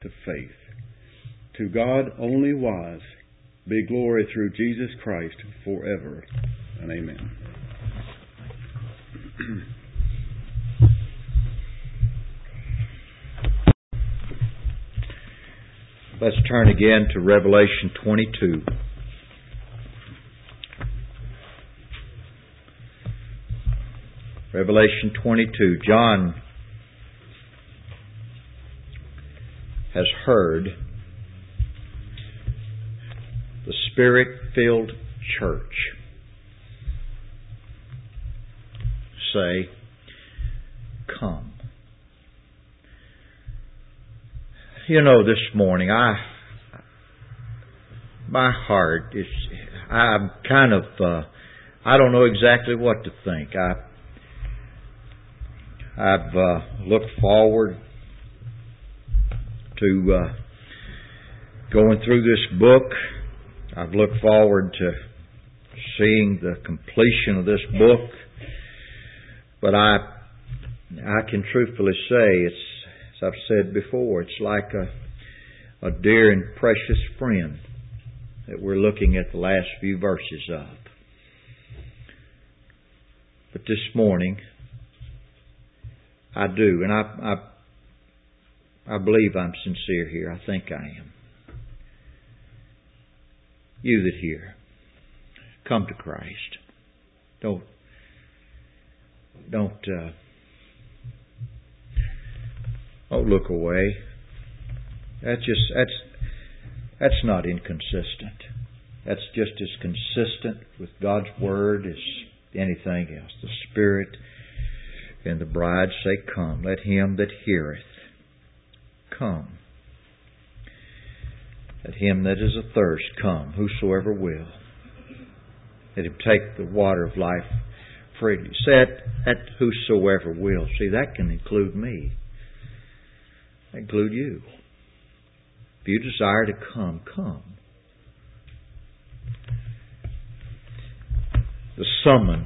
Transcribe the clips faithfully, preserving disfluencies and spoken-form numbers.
to faith. To God only wise be glory through Jesus Christ forever and amen. Let's turn again to Revelation twenty-two. Revelation twenty-two. John has heard the Spirit-filled church say, "Come." You know, this morning, I, my heart is, I'm kind of, uh, I don't know exactly what to think. I, I've uh, looked forward to uh, going through this book. I've looked forward to seeing the completion of this book. But I, I can truthfully say, it's, as I've said before, it's like a, a dear and precious friend that we're looking at the last few verses of. But this morning, I do, and I, I, I believe I'm sincere here. I think I am. You that hear, come to Christ. Don't, don't, uh, don't look away. That's just that's that's not inconsistent. That's just as consistent with God's Word as anything else. The Spirit and the bride say, "Come." Let him that heareth come. Let him that is athirst come, whosoever will. Let him take the water of life freely. Say that, that whosoever will. See, that can include me. That include you. If you desire to come, come. The summons.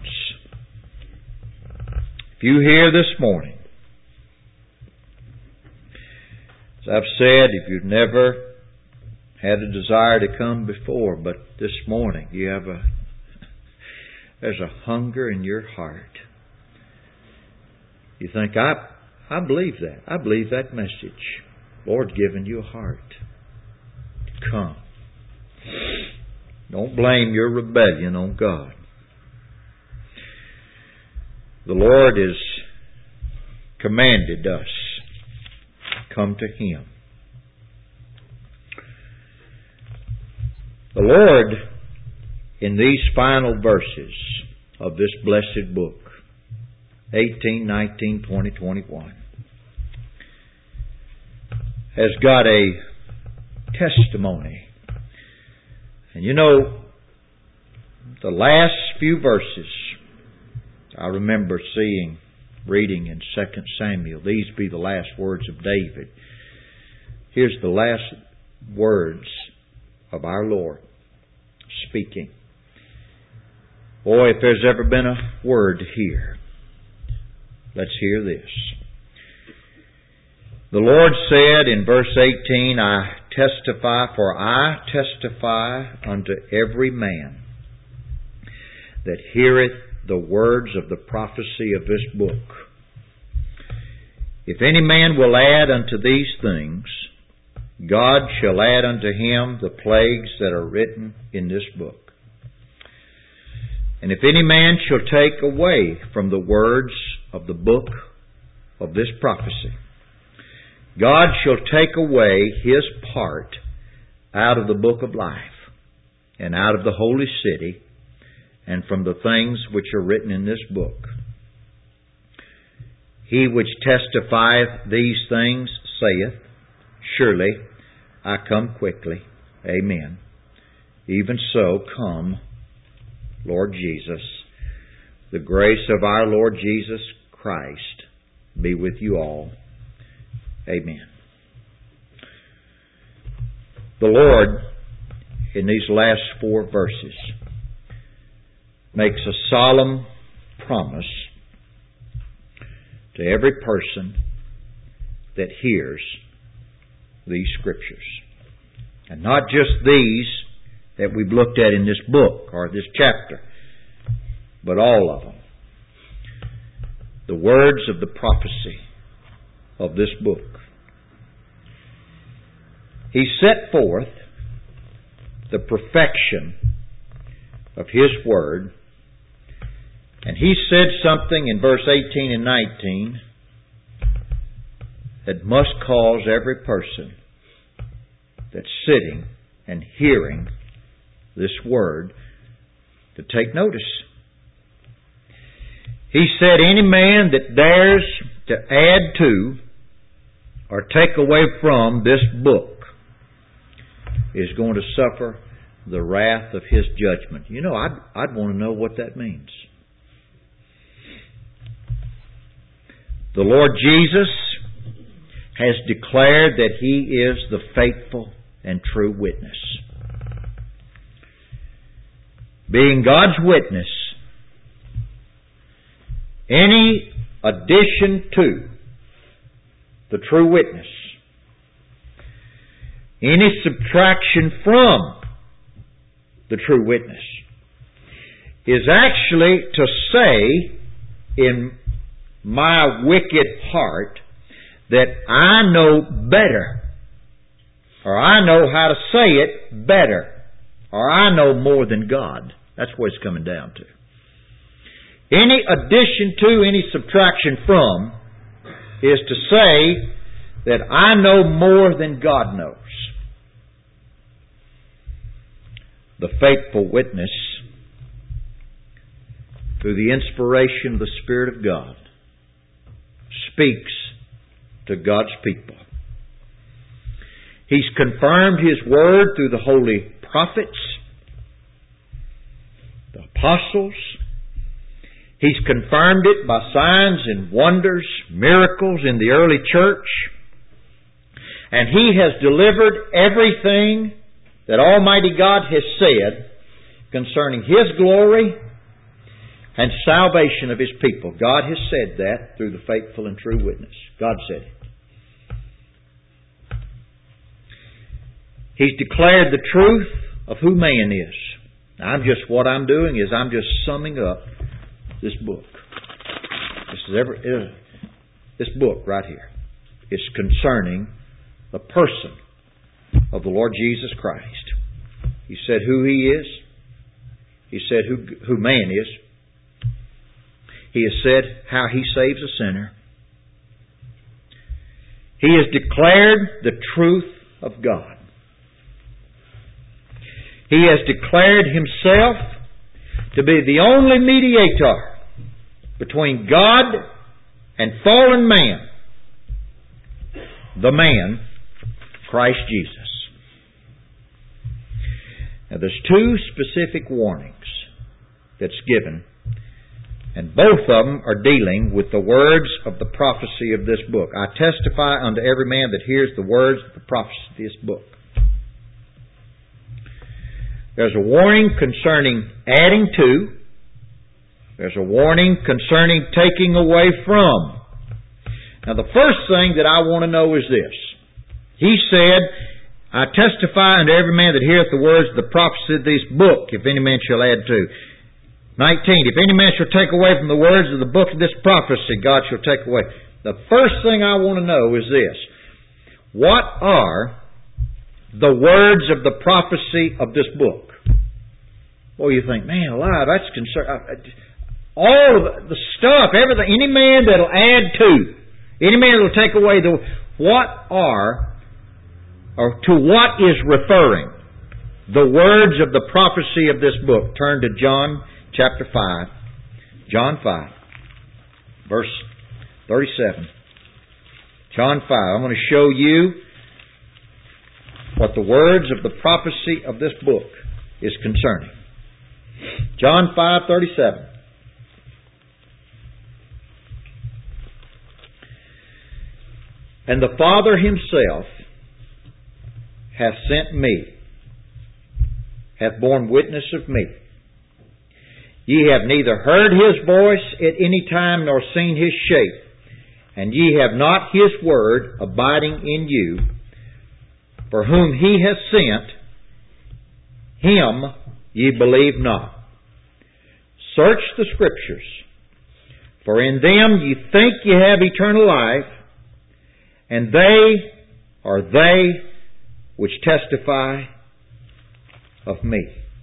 If you hear this morning, as I've said, if you've never had a desire to come before, but this morning you have a there's a hunger in your heart. You think, I I believe that. I believe that message. Lord's given you a heart. Come. Don't blame your rebellion on God. The Lord has commanded us, come to Him. The Lord, in these final verses of this blessed book, eighteen, nineteen, twenty, twenty-one, has got a testimony. And you know, the last few verses, I remember seeing, reading in Second Samuel, these be the last words of David. Here's the last words of our Lord speaking. Boy, if there's ever been a word here, let's hear this. The Lord said in verse eighteen, "I testify, for I testify unto every man that heareth the words of the prophecy of this book. If any man will add unto these things, God shall add unto him the plagues that are written in this book. And if any man shall take away from the words of the book of this prophecy, God shall take away his part out of the book of life, and out of the holy city, and from the things which are written in this book. He which testifieth these things saith, Surely I come quickly. Amen. Even so, come, Lord Jesus. The grace of our Lord Jesus Christ be with you all. Amen. The Lord, in these last four verses, makes a solemn promise to every person that hears these Scriptures. And not just these that we've looked at in this book or this chapter, but all of them. The words of the prophecy of this book. He set forth the perfection of His Word, and He said something in verse eighteen and nineteen that must cause every person that's sitting and hearing this Word to take notice. He said, any man that dares to add to or take away from this book is going to suffer the wrath of His judgment. You know, I'd, I'd want to know what that means. The Lord Jesus has declared that He is the faithful and true witness. Being God's witness, any addition to the true witness, any subtraction from the true witness, is actually to say in my wicked heart that I know better, or I know how to say it better, or I know more than God. That's what it's coming down to. Any addition to, any subtraction from, is to say that I know more than God knows. The faithful witness, through the inspiration of the Spirit of God, speaks to God's people. He's confirmed His Word through the holy prophets, the apostles. He's confirmed it by signs and wonders, miracles in the early church. And He has delivered everything that Almighty God has said concerning His glory and salvation of His people. God has said that through the faithful and true witness. God said it. He's declared the truth of who man is. I'm just, what I'm doing is I'm just summing up this book. This is every, this book right here is concerning the person of the Lord Jesus Christ. He said who He is. He said who, who man is. He has said how He saves a sinner. He has declared the truth of God. He has declared Himself to be the only mediator between God and fallen man. The man, Christ Jesus. Now there's two specific warnings that's given, and both of them are dealing with the words of the prophecy of this book. I testify unto every man that hears the words of the prophecy of this book. There's a warning concerning adding to. There's a warning concerning taking away from. Now the first thing that I want to know is this. He said, I testify unto every man that heareth the words of the prophecy of this book, if any man shall add to. nineteen. If any man shall take away from the words of the book of this prophecy, God shall take away. The first thing I want to know is this. What are the words of the prophecy of this book? Well, you think, man, alive, that's concern. All of the stuff, everything, any man that'll add to, any man that'll take away the, what are, or to what is referring the words of the prophecy of this book? Turn to John chapter five. John five, verse thirty-seven. John five. I'm going to show you what the words of the prophecy of this book is concerning. John five thirty-seven. And the Father Himself hath sent me, hath borne witness of me. Ye have neither heard His voice at any time nor seen His shape, and ye have not His word abiding in you, for whom He has sent, Him ye believe not. Search the Scriptures, for in them ye think ye have eternal life, and they are they which testify of me.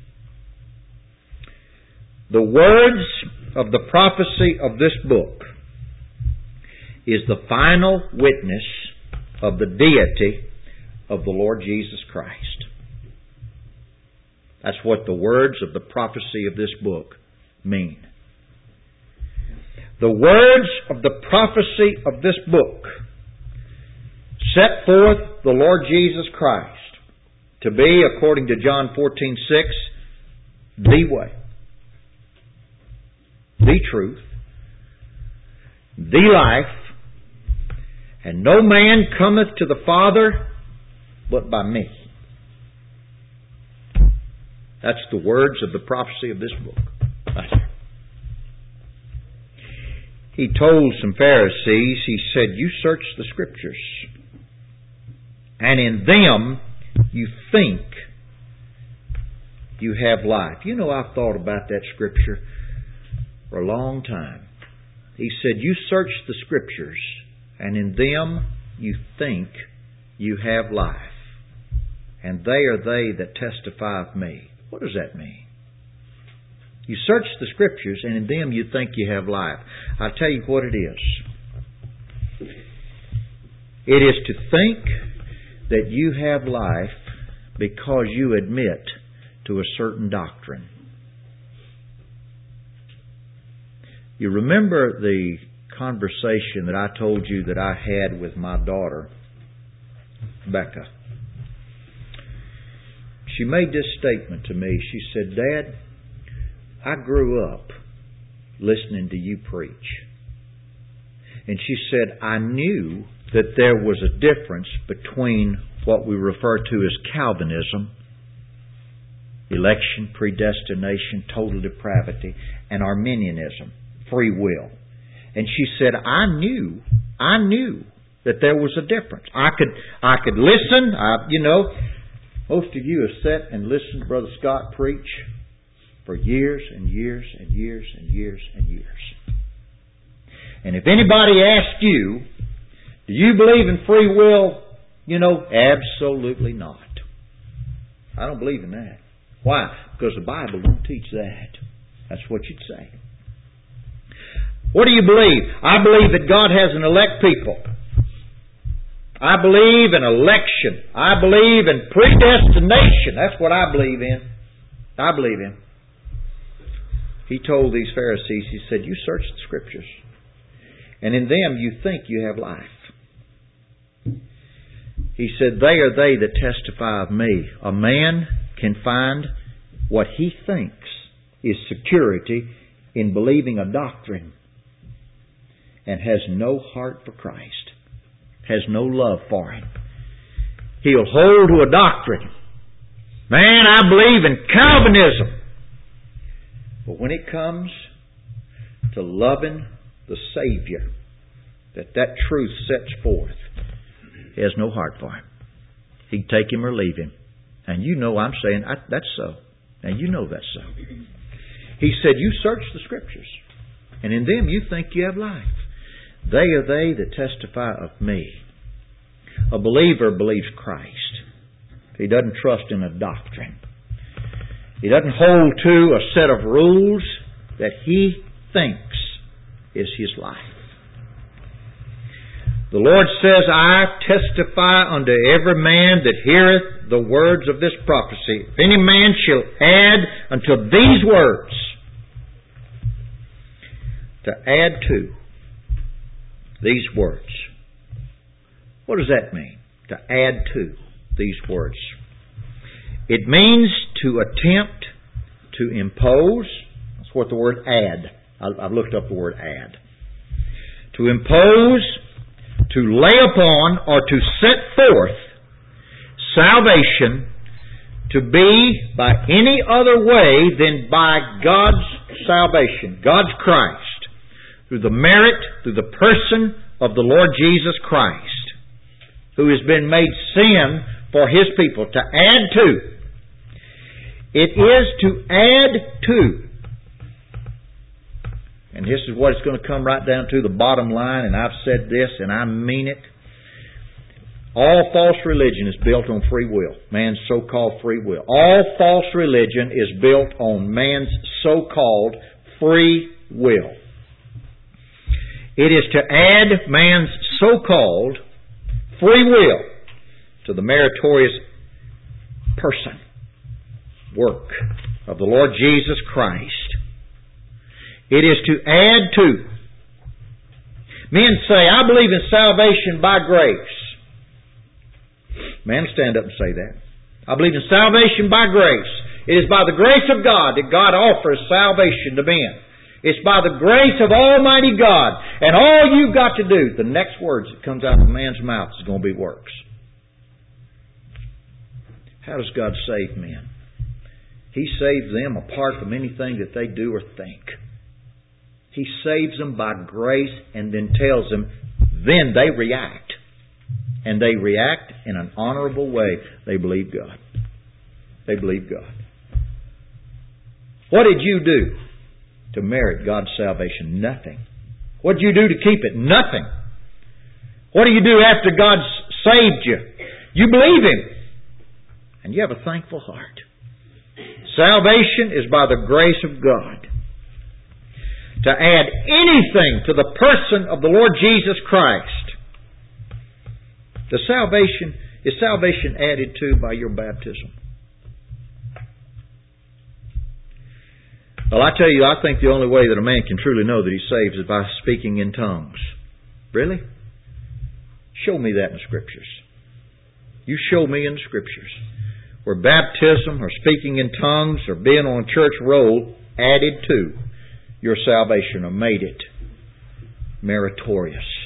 The words of the prophecy of this book is the final witness of the deity of the Lord Jesus Christ. That's what the words of the prophecy of this book mean. The words of the prophecy of this book set forth the Lord Jesus Christ to be, according to John fourteen six, the way, the truth, the life, and no man cometh to the Father but by me. That's the words of the prophecy of this book. He told some Pharisees, he said, you search the Scriptures, and in them you think you have life. You know, I've thought about that Scripture for a long time. He said, you search the Scriptures, and in them you think you have life. And they are they that testify of me. What does that mean? You search the Scriptures, and in them you think you have life. I'll tell you what it is. It is to think that you have life because you admit to a certain doctrine. You remember the conversation that I told you that I had with my daughter, Becca. She made this statement to me. She said, Dad, I grew up listening to you preach. And she said, I knew that there was a difference between what we refer to as Calvinism, election, predestination, total depravity, and Arminianism, free will. And she said, I knew, I knew that there was a difference. I could, I could listen. I, you know, most of you have sat and listened to Brother Scott preach for years and years and years and years and years. And if anybody asked you, do you believe in free will? You know, absolutely not. I don't believe in that. Why? Because the Bible don't teach that. That's what you'd say. What do you believe? I believe that God has an elect people. I believe in election. I believe in predestination. That's what I believe in. I believe in. He told these Pharisees, he said, you search the Scriptures, and in them you think you have life. He said, they are they that testify of me. A man can find what he thinks is security in believing a doctrine and has no heart for Christ, has no love for Him. He'll hold to a doctrine. Man, I believe in Calvinism. But when it comes to loving the Savior that that truth sets forth, he has no heart for Him. He'd take Him or leave Him. And you know I'm saying I, that's so. And you know that's so. He said, you search the Scriptures, and in them you think you have life. They are they that testify of me. A believer believes Christ. He doesn't trust in a doctrine. He doesn't hold to a set of rules that he thinks is his life. The Lord says, I testify unto every man that heareth the words of this prophecy. If any man shall add unto these words, to add to these words. What does that mean? To add to these words. It means to attempt to impose. That's what the word add. I've looked up the word add. To impose, to lay upon, or to set forth salvation to be by any other way than by God's salvation, God's Christ, through the merit, through the person of the Lord Jesus Christ, who has been made sin for His people, to add to. It is to add to. And this is what it's going to come right down to, the bottom line, and I've said this and I mean it. All false religion is built on free will, man's so-called free will. All false religion is built on man's so-called free will. It is to add man's so-called free will to the meritorious person, work of the Lord Jesus Christ. It is to add to. Men say, I believe in salvation by grace. Man, stand up and say that. I believe in salvation by grace. It is by the grace of God that God offers salvation to men. It's by the grace of Almighty God. And all you've got to do, the next words that comes out of a man's mouth is going to be works. How does God save men? He saves them apart from anything that they do or think. He saves them by grace and then tells them, then they react. And they react in an honorable way. They believe God. They believe God. What did you do to merit God's salvation? Nothing. What did you do to keep it? Nothing. What do you do after God's saved you? You believe Him. And you have a thankful heart. Salvation is by the grace of God. To add anything to the person of the Lord Jesus Christ. The salvation, is salvation added to by your baptism? Well, I tell you, I think the only way that a man can truly know that he's saved is by speaking in tongues. Really? Show me that in the Scriptures. You show me in the Scriptures where baptism or speaking in tongues or being on a church roll added to your salvation or made it meritorious.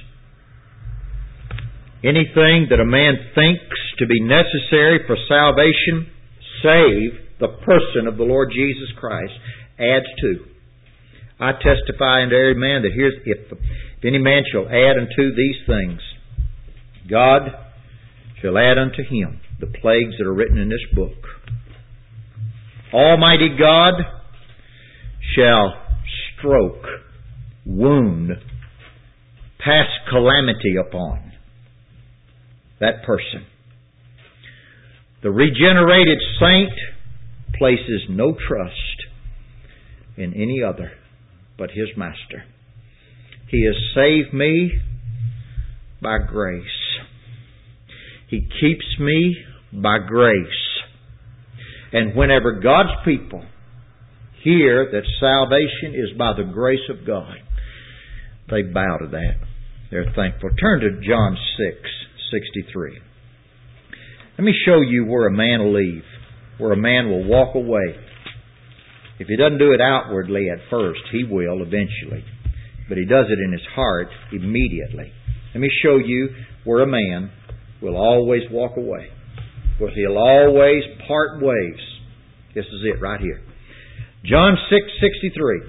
Anything that a man thinks to be necessary for salvation, save the person of the Lord Jesus Christ, adds to. I testify unto every man that hears, if, if any man shall add unto these things, God shall add unto him the plagues that are written in this book. Almighty God shall stroke, wound, pass calamity upon that person. The regenerated saint places no trust in any other but his Master. He has saved me by grace. He keeps me by grace. And whenever God's people hear that salvation is by the grace of God, they bow to that. They're thankful. Turn to John six sixty-three. Let me show you where a man will leave, where a man will walk away. If he doesn't do it outwardly at first, he will eventually. But he does it in his heart immediately. Let me show you where a man will always walk away, where he'll always part ways. This is it right here. John six sixty-three.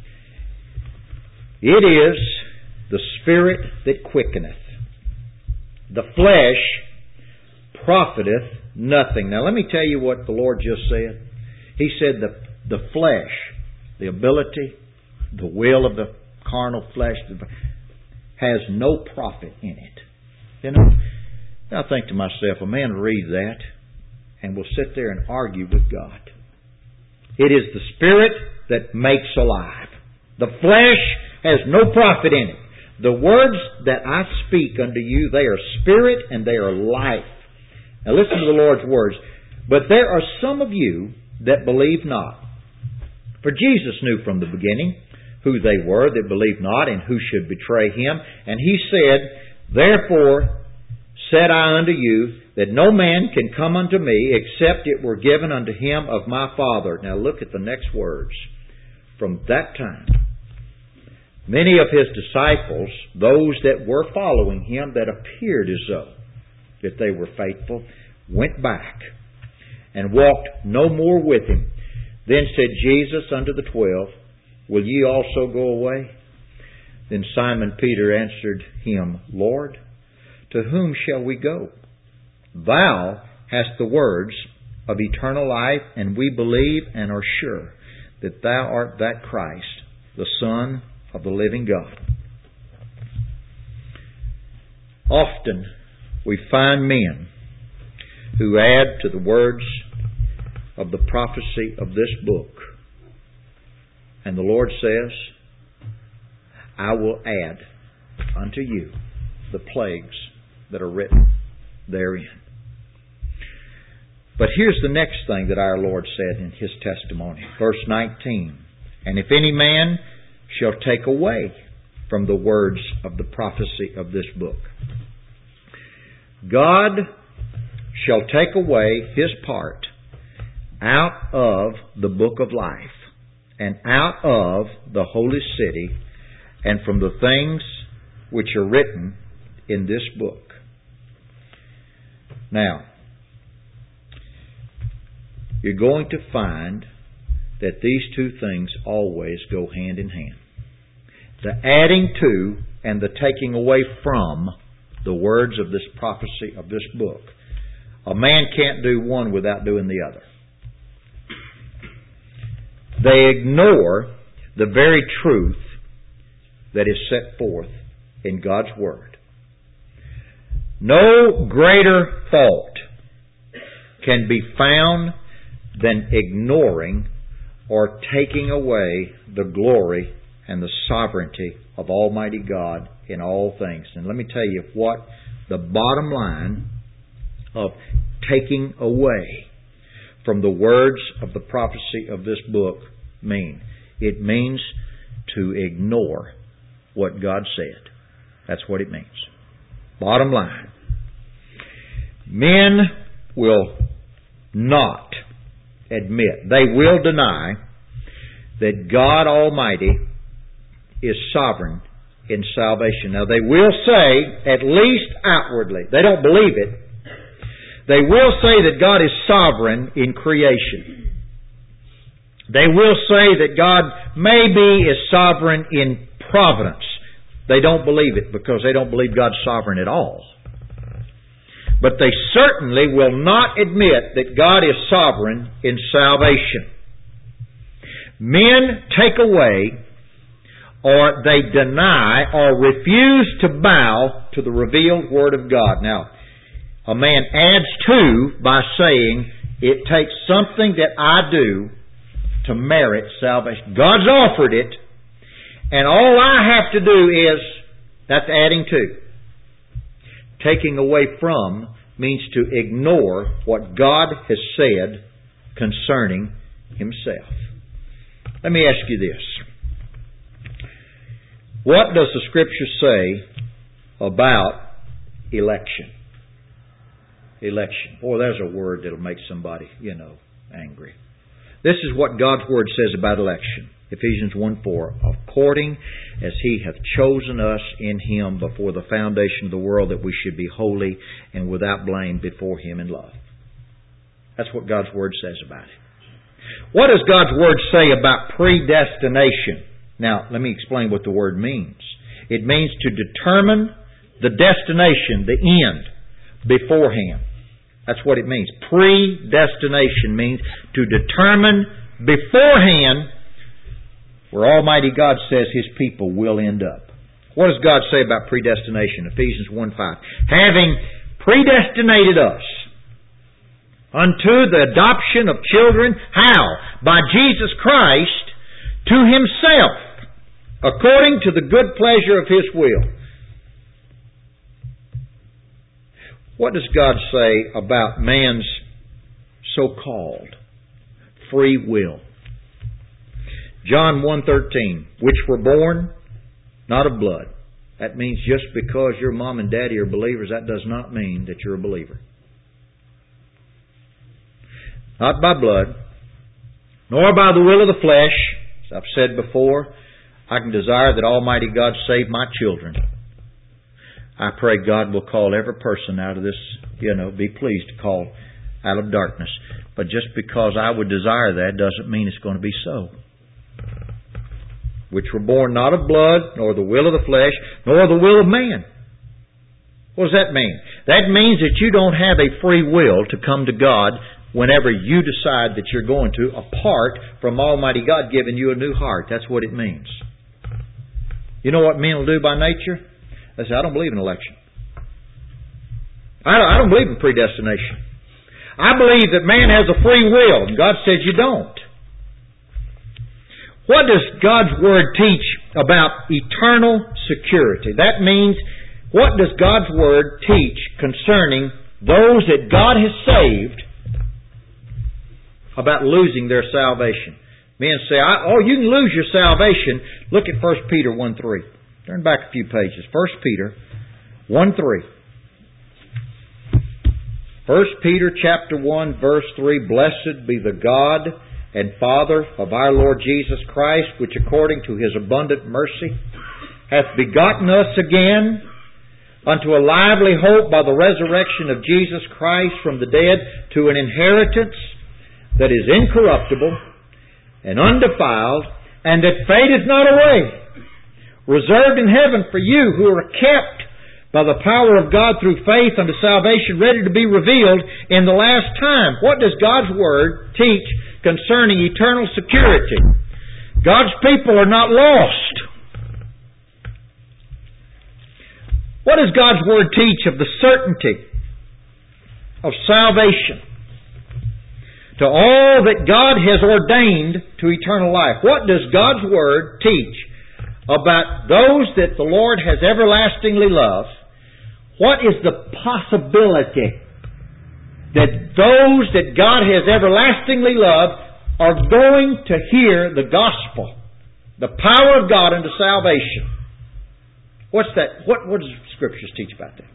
It is the Spirit that quickeneth. The flesh profiteth nothing. Now let me tell you what the Lord just said. He said the, the flesh, the ability, the will of the carnal flesh has no profit in it. You know, I think to myself, a man will read that and will sit there and argue with God. It is the Spirit that makes alive. The flesh has no profit in it. The words that I speak unto you, they are spirit and they are life. Now listen to the Lord's words. But there are some of you that believe not. For Jesus knew from the beginning who they were that believed not and who should betray Him. And He said, Therefore said I unto you, that no man can come unto me except it were given unto him of my Father. Now look at the next words. From that time, many of His disciples, those that were following Him, that appeared as though that they were faithful, went back and walked no more with Him. Then said Jesus unto the twelve, Will ye also go away? Then Simon Peter answered Him, Lord, to whom shall we go? Thou hast the words of eternal life, and we believe and are sure that Thou art that Christ, the Son of the living God. Often we find men who add to the words of the prophecy of this book. And the Lord says, I will add unto you the plagues that are written therein. But here's the next thing that our Lord said in His testimony. Verse nineteen. And if any man shall take away from the words of the prophecy of this book, God shall take away His part out of the book of life, and out of the holy city, and from the things which are written in this book. Now, you're going to find that these two things always go hand in hand. The adding to and the taking away from the words of this prophecy of this book. A man can't do one without doing the other. They ignore the very truth that is set forth in God's Word. No greater fault can be found than ignoring or taking away the glory and the sovereignty of Almighty God in all things. And let me tell you what the bottom line of taking away from the words of the prophecy of this book mean. It means to ignore what God said. That's what it means. Bottom line. Men will not admit, they will deny that God Almighty is sovereign in salvation. Now they will say, at least outwardly, they don't believe it, they will say that God is sovereign in creation. They will say that God maybe is sovereign in providence. They don't believe it because they don't believe God's sovereign at all. But they certainly will not admit that God is sovereign in salvation. Men take away, or they deny, or refuse to bow to the revealed Word of God. Now, a man adds to by saying, it takes something that I do to merit salvation. God's offered it, and all I have to do is, that's adding to. Taking away from means to ignore what God has said concerning Himself. Let me ask you this. What does the Scripture say about election? Election. Boy, there's a word that'll make somebody, you know, angry. This is what God's Word says about election. Ephesians one four, according as He hath chosen us in Him before the foundation of the world, that we should be holy and without blame before Him in love. That's what God's Word says about it. What does God's Word say about predestination? Now, let me explain what the word means. It means to determine the destination, the end, beforehand. That's what it means. Predestination means to determine beforehand where Almighty God says His people will end up. What does God say about predestination? Ephesians one five. Having predestinated us unto the adoption of children, how? By Jesus Christ to Himself, according to the good pleasure of His will. What does God say about man's so-called free will? John one thirteen, which were born not of blood. That means just because your mom and daddy are believers, that does not mean that you're a believer. Not by blood, nor by the will of the flesh. As I've said before, I can desire that Almighty God save my children. I pray God will call every person out of this, you know, be pleased to call out of darkness. But just because I would desire that doesn't mean it's going to be so. Which were born not of blood, nor the will of the flesh, nor the will of man. What does that mean? That means that you don't have a free will to come to God whenever you decide that you're going to, apart from Almighty God giving you a new heart. That's what it means. You know what men will do by nature? They say, I don't believe in election. I don't, I don't believe in predestination. I believe that man has a free will, and God says you don't. What does God's Word teach about eternal security? That means, what does God's Word teach concerning those that God has saved about losing their salvation? Men say, oh, you can lose your salvation. Look at First Peter one three. Turn back a few pages. First Peter one three. First Peter chapter one, verse three. Blessed be the God and Father of our Lord Jesus Christ, which according to His abundant mercy hath begotten us again unto a lively hope by the resurrection of Jesus Christ from the dead, to an inheritance that is incorruptible and undefiled, and that fadeth not away, reserved in heaven for you who are kept by the power of God through faith unto salvation, ready to be revealed in the last time. What does God's Word teach concerning eternal security? God's people are not lost. What does God's Word teach of the certainty of salvation to all that God has ordained to eternal life? What does God's Word teach about those that the Lord has everlastingly loved? What is the possibility that those that God has everlastingly loved are going to hear the gospel, the power of God unto salvation? What's that? What, what does Scriptures teach about that?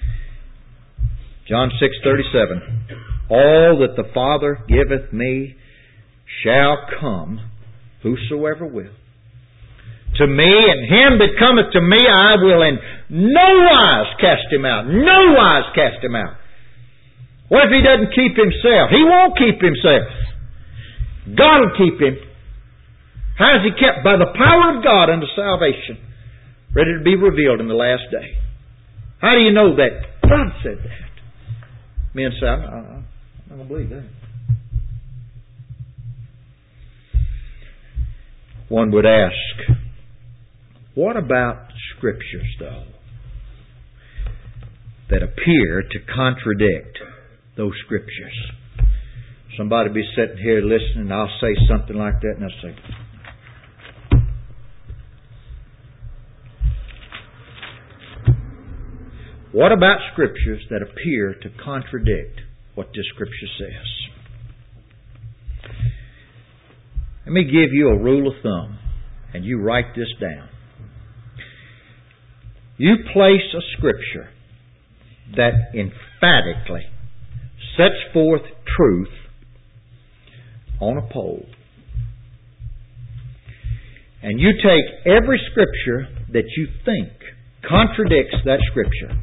John six thirty-seven. All that the Father giveth me shall come, whosoever will. To me, and him that cometh to me I will in no wise cast him out. No wise cast him out. What if he doesn't keep himself? He won't keep himself. God will keep him. How is he kept? By the power of God unto salvation, ready to be revealed in the last day. How do you know that? God said that. Men say, I, I, I don't believe that. One would ask, what about Scriptures, though, that appear to contradict those Scriptures? Somebody be sitting here listening, and I'll say something like that, and I'll say, what about Scriptures that appear to contradict what this Scripture says? Let me give you a rule of thumb, and you write this down. You place a Scripture that emphatically sets forth truth on a pole, and you take every Scripture that you think contradicts that Scripture,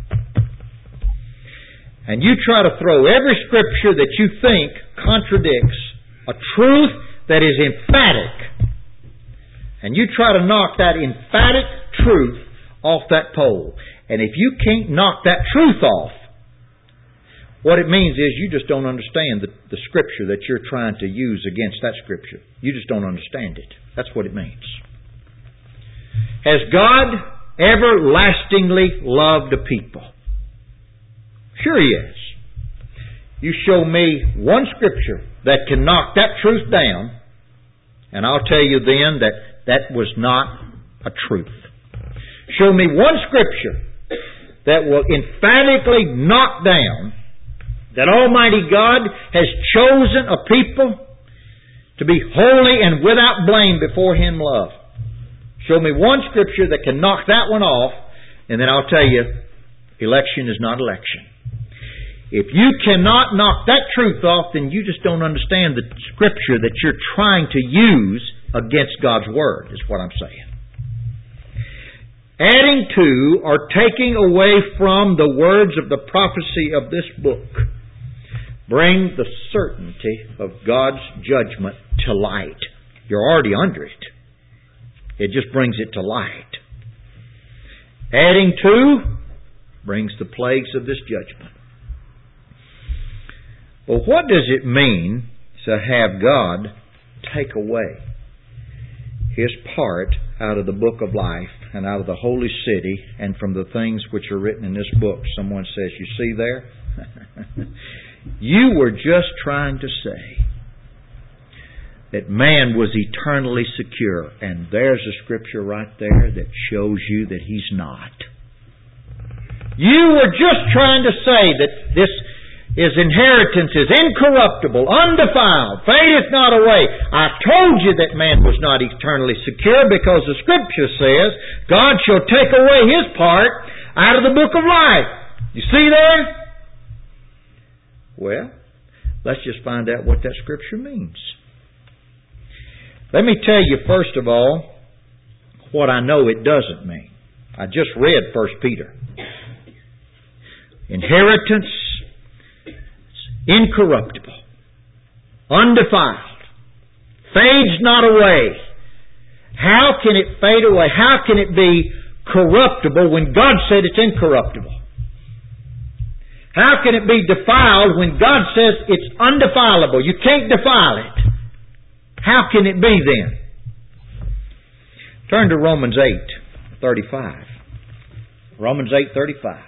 and you try to throw every Scripture that you think contradicts a truth that is emphatic, and you try to knock that emphatic truth off that pole. And if you can't knock that truth off, what it means is you just don't understand the, the Scripture that you're trying to use against that Scripture. You just don't understand it. That's what it means. Has God everlastingly loved a people? Sure He has. You show me one Scripture that can knock that truth down, and I'll tell you then that that was not a truth. Show me one Scripture that will emphatically knock down that Almighty God has chosen a people to be holy and without blame before Him love. Show me one Scripture that can knock that one off, and then I'll tell you, election is not election. If you cannot knock that truth off, then you just don't understand the Scripture that you're trying to use against God's Word, is what I'm saying. Adding to or taking away from the words of the prophecy of this book bring the certainty of God's judgment to light. You're already under it. It just brings it to light. Adding to brings the plagues of this judgment. But what does it mean to have God take away His part out of the book of life and out of the holy city and from the things which are written in this book? Someone says, you see there? You were just trying to say that man was eternally secure, and there's a scripture right there that shows you that he's not. You were just trying to say that this His inheritance is incorruptible, undefiled, fadeth not away. I told you that man was not eternally secure because the Scripture says God shall take away His part out of the book of life. You see there? Well, let's just find out what that Scripture means. Let me tell you first of all what I know it doesn't mean. I just read First Peter. Inheritance incorruptible, undefiled, fades not away. How can it fade away? How can it be corruptible when God said it's incorruptible? How can it be defiled when God says it's undefilable? You can't defile it. How can it be then? Turn to Romans eight thirty-five. Romans eight thirty-five.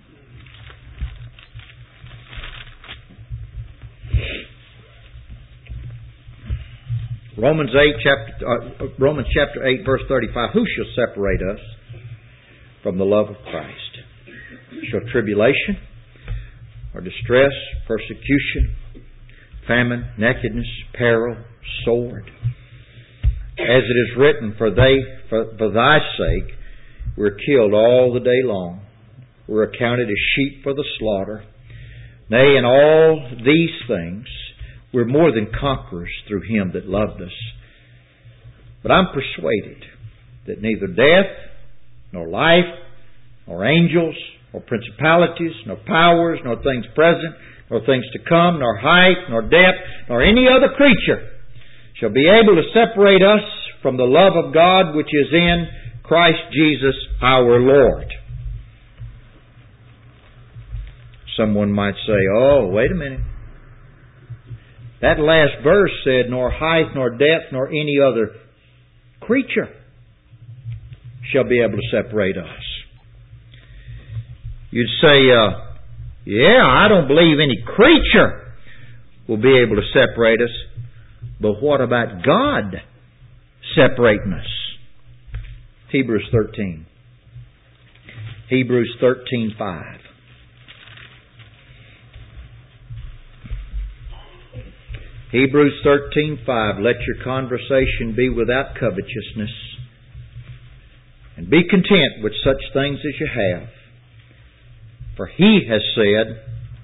Romans eight chapter uh, Romans chapter eight verse thirty-five. Who shall separate us from the love of Christ? Shall tribulation or distress, persecution, famine, nakedness, peril, sword? As it is written, for they for, for thy sake we're killed all the day long. We're accounted as sheep for the slaughter. Nay, in all these things we're more than conquerors through Him that loved us. But I'm persuaded that neither death, nor life, nor angels, nor principalities, nor powers, nor things present, nor things to come, nor height, nor depth, nor any other creature shall be able to separate us from the love of God which is in Christ Jesus our Lord. Someone might say, oh, wait a minute. That last verse said, nor height, nor depth, nor any other creature shall be able to separate us. You'd say, uh, yeah, I don't believe any creature will be able to separate us. But what about God separating us? Hebrews thirteen. Hebrews thirteen five. Hebrews thirteen five. Let your conversation be without covetousness, and be content with such things as you have. For He has said,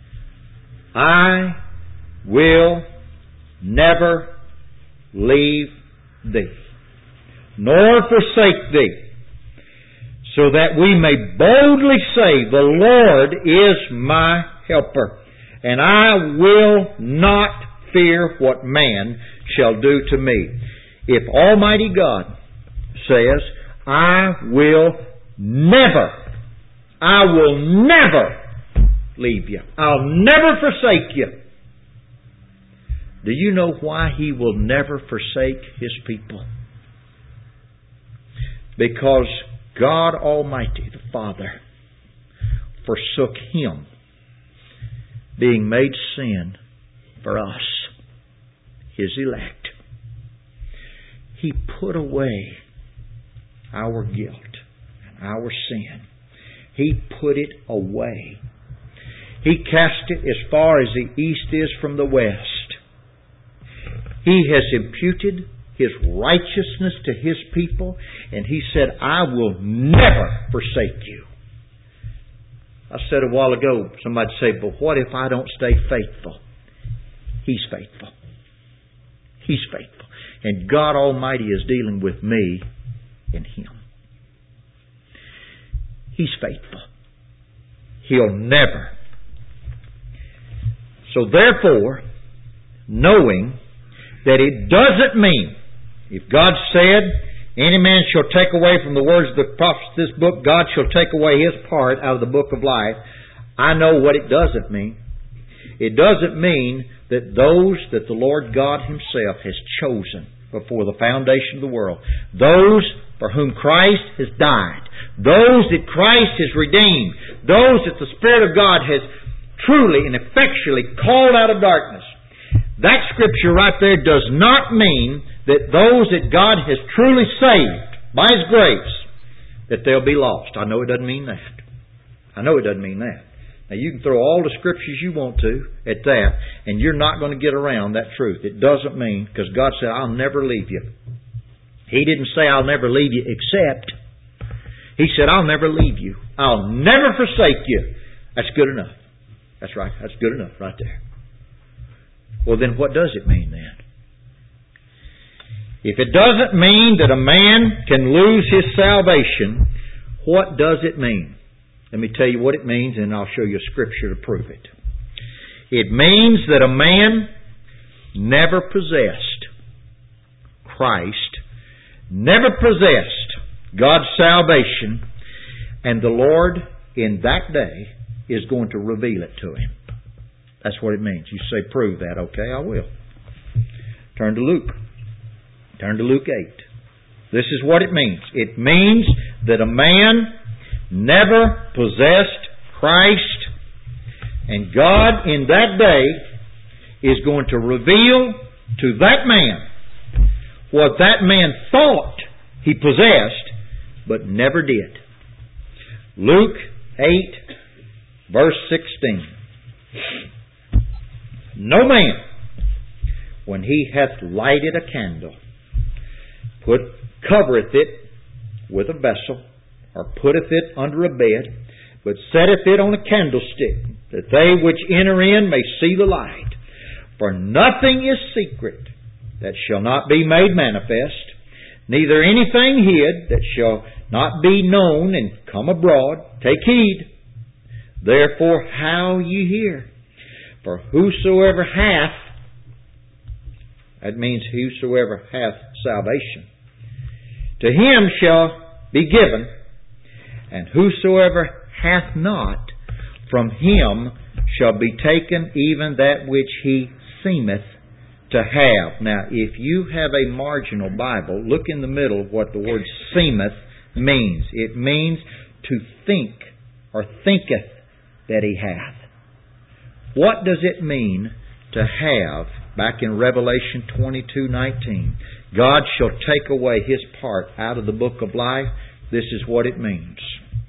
I will never leave thee, nor forsake thee, so that we may boldly say, the Lord is my helper, and I will not fear what man shall do to me. If Almighty God says, I will never, I will never leave you, I'll never forsake you. Do you know why He will never forsake His people? Because God Almighty, the Father, forsook Him, being made sin for us, His elect. He put away our guilt and our sin. He put it away. He cast it as far as the east is from the west. He has imputed His righteousness to His people, and He said, I will never forsake you. I said a while ago, somebody said, but what if I don't stay faithful? He's faithful. He's faithful. And God Almighty is dealing with me and Him. He's faithful. He'll never. So therefore, knowing that it doesn't mean, if God said Any man shall take away from the words of the prophets of this book, God shall take away his part out of the book of life. I know what it doesn't mean. It doesn't mean that those that the Lord God Himself has chosen before the foundation of the world, those for whom Christ has died, those that Christ has redeemed, those that the Spirit of God has truly and effectually called out of darkness. That scripture right there does not mean that those that God has truly saved by His grace, that they'll be lost. I know it doesn't mean that. I know it doesn't mean that. Now you can throw all the scriptures you want to at that, and you're not going to get around that truth. It doesn't mean, because God said, I'll never leave you. He didn't say, I'll never leave you, except He said, I'll never leave you. I'll never forsake you. That's good enough. That's right. That's good enough right there. Well, then what does it mean then? If it doesn't mean that a man can lose his salvation, what does it mean? Let me tell you what it means, and I'll show you a scripture to prove it. It means that a man never possessed Christ, never possessed God's salvation, and the Lord in that day is going to reveal it to him. That's what it means. You say, prove that. Okay, I will. Turn to Luke. Turn to Luke eight. This is what it means. It means that a man never possessed Christ, and God in that day is going to reveal to that man what that man thought he possessed but never did. Luke eight, verse sixteen. No man, when he hath lighted a candle, put covereth it with a vessel, or putteth it under a bed, but setteth it on a candlestick, that they which enter in may see the light. For nothing is secret that shall not be made manifest, neither anything hid that shall not be known and come abroad. Take heed, therefore, how ye hear. For whosoever hath, that means whosoever hath salvation, to him shall be given, and whosoever hath not, from him shall be taken even that which he seemeth to have. Now, if you have a marginal Bible, look in the middle of what the word seemeth means. It means to think, or thinketh that he hath. What does it mean to have, back in Revelation twenty-two nineteen, God shall take away His part out of the book of life? This is what it means.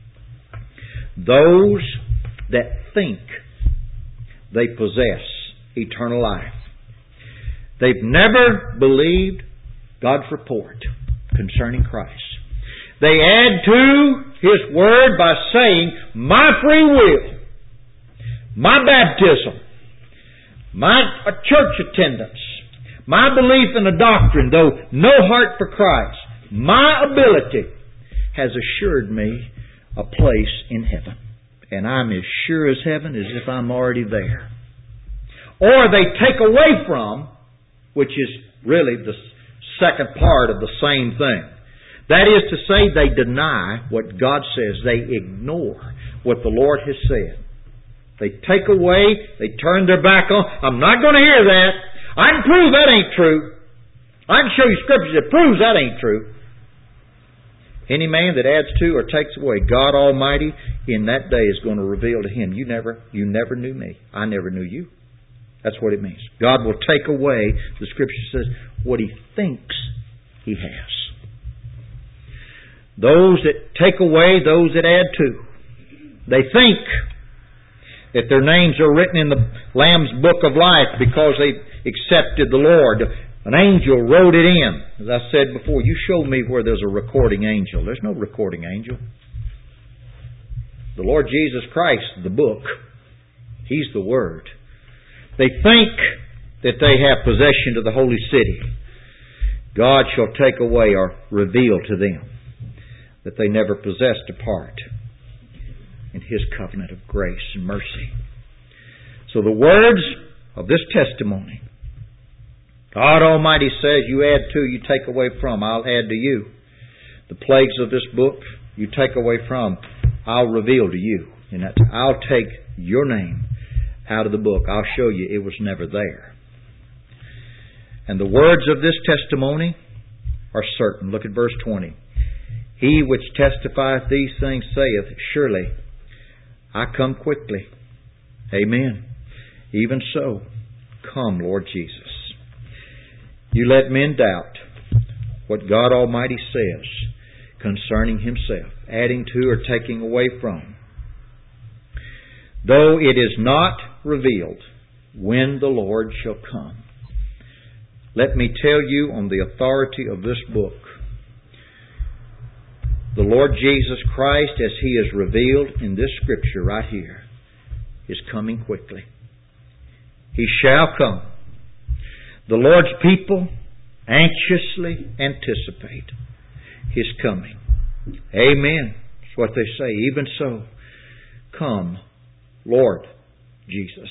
Those that think they possess eternal life, they've never believed God's report concerning Christ. They add to His Word by saying, my free will, my baptism, my church attendance, my belief in a doctrine, though no heart for Christ, my ability has assured me a place in heaven. And I'm as sure as heaven as if I'm already there. Or they take away from, which is really the second part of the same thing. That is to say, they deny what God says. They ignore what the Lord has said. They take away, they turn their back on. I'm not going to hear that. I can prove that ain't true. I can show you scriptures that proves that ain't true. Any man that adds to or takes away, God Almighty in that day is going to reveal to him, you never, you never knew me. I never knew you. That's what it means. God will take away, the Scripture says, what He thinks He has. Those that take away, those that add to. They think that their names are written in the Lamb's Book of Life because they accepted the Lord. An angel wrote it in. As I said before, you show me where there's a recording angel. There's no recording angel. The Lord Jesus Christ, the book, He's the Word. They think that they have possession of the holy city. God shall take away or reveal to them that they never possessed a part in His covenant of grace and mercy. So the words of this testimony, God Almighty says, you add to, you take away from, I'll add to you. the plagues of this book you take away from, I'll reveal to you. And that's, I'll take your name out of the book. I'll show you it was never there. And the words of this testimony are certain. Look at verse twenty. He which testifieth these things saith, surely I come quickly. Amen. Even so, come, Lord Jesus. You let men doubt what God Almighty says concerning Himself, adding to or taking away from, though it is not revealed when the Lord shall come. Let me tell you on the authority of this book, the Lord Jesus Christ, as He is revealed in this Scripture right here, is coming quickly. He shall come. The Lord's people anxiously anticipate His coming. Amen. That's what they say. Even so, come, Lord Jesus,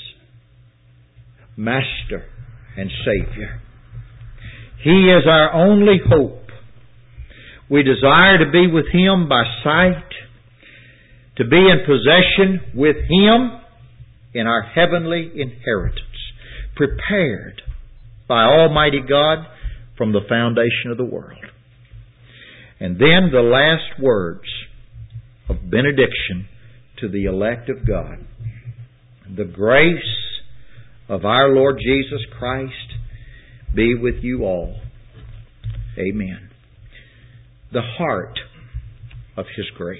Master and Savior. He is our only hope. We desire to be with Him by sight, to be in possession with Him in our heavenly inheritance, prepared by Almighty God from the foundation of the world. And then the last words of benediction to the elect of God. The grace of our Lord Jesus Christ be with you all. Amen. The heart of His grace.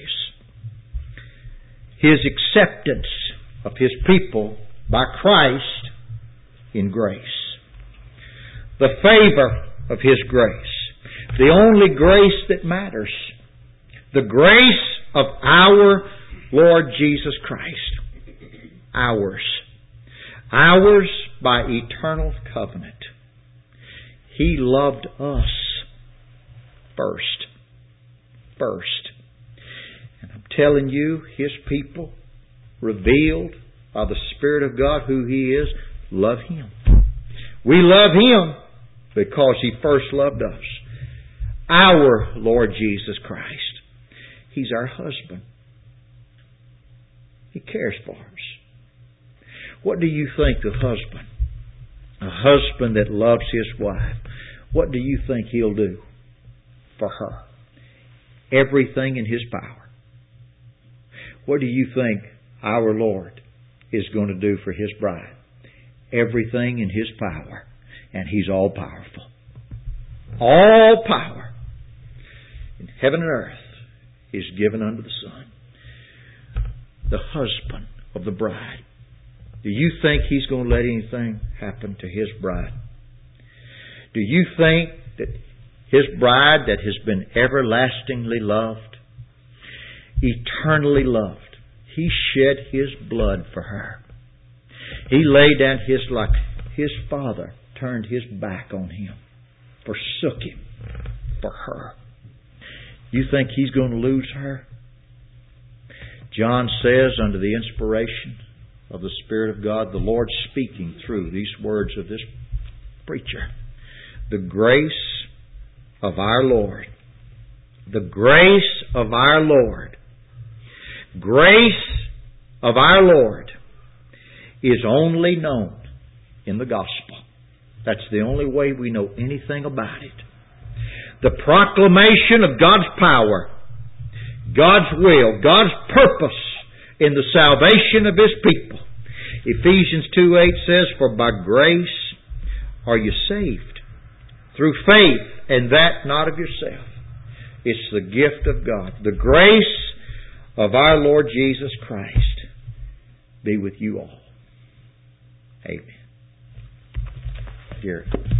His acceptance of His people by Christ in grace. The favor of His grace. The only grace that matters. The grace of our Lord Jesus Christ. Ours. Ours by eternal covenant. He loved us first. First. And I'm telling you, His people, revealed by the Spirit of God who He is, love Him. We love Him because He first loved us. Our Lord Jesus Christ. He's our husband. He cares for us. What do you think of husband? A husband that loves his wife. What do you think he'll do for her? Everything in his power. What do you think our Lord is going to do for His bride? Everything in His power. And He's all powerful. All power in heaven and earth is given unto the Son. The husband of the bride. Do you think He's going to let anything happen to His bride? Do you think that His bride that has been everlastingly loved, eternally loved, He shed His blood for her. He laid down His life. His Father turned His back on Him, forsook Him for her. You think He's going to lose her? John says, under the inspiration of the Spirit of God, the Lord speaking through these words of this preacher, the grace of our Lord, the grace of our Lord, grace of our Lord is only known in the gospel. That's the only way we know anything about it. The proclamation of God's power, God's will, God's purpose in the salvation of His people. Ephesians two eight says, for by grace are you saved, through faith, and that not of yourself. It's the gift of God. The grace of our Lord Jesus Christ be with you all. Amen. Dear